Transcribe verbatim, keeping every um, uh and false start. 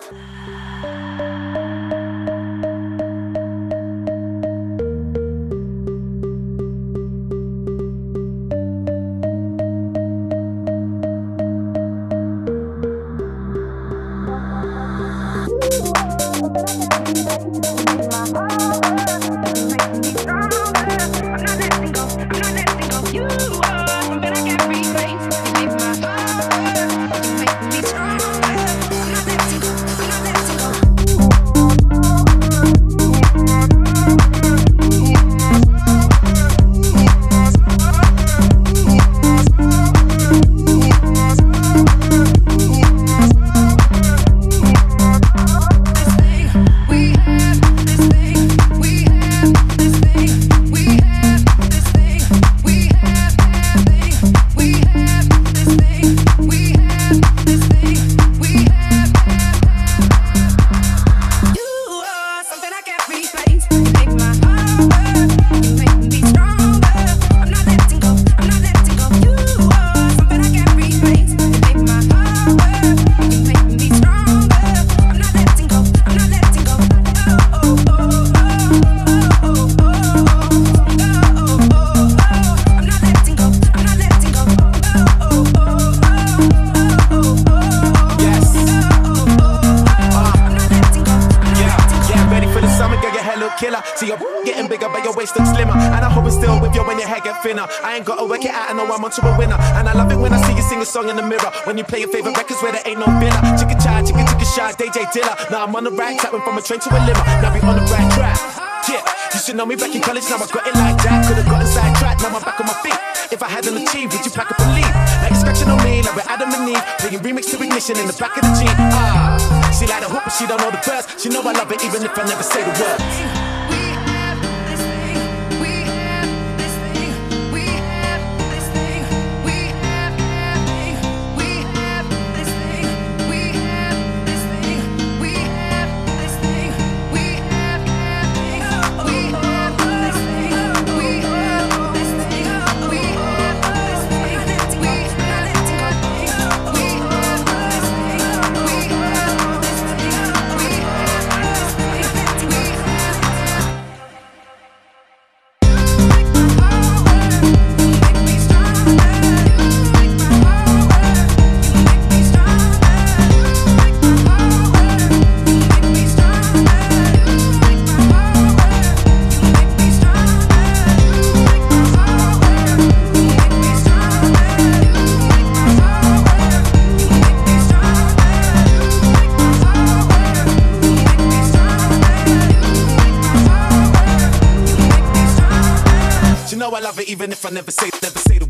Killer. See you're getting bigger, but your waist looks slimmer. And I hope it's still with you when your hair get thinner. I ain't gotta work it out, I know I'm onto a winner. And I love it when I see you sing a song in the mirror. When you play your favorite records where there ain't no filler. Chicken chai, chicken chicken shy, D J Dilla. Now I'm on the right track, went from a train to a limo. Now we on the right track. Yeah, you should know me back in college, now I got it like that. Could've gotten sidetracked, now I'm back on my feet. If I hadn't achieved, would you pack up and leave? Like you're scratching on me, like we're Adam and Eve. Playing remix to Ignition in the back of the Jeep. Ah, she like the hook, but she don't know the verse. She know I love it even if I never say the words. I love it even if I never say, never say the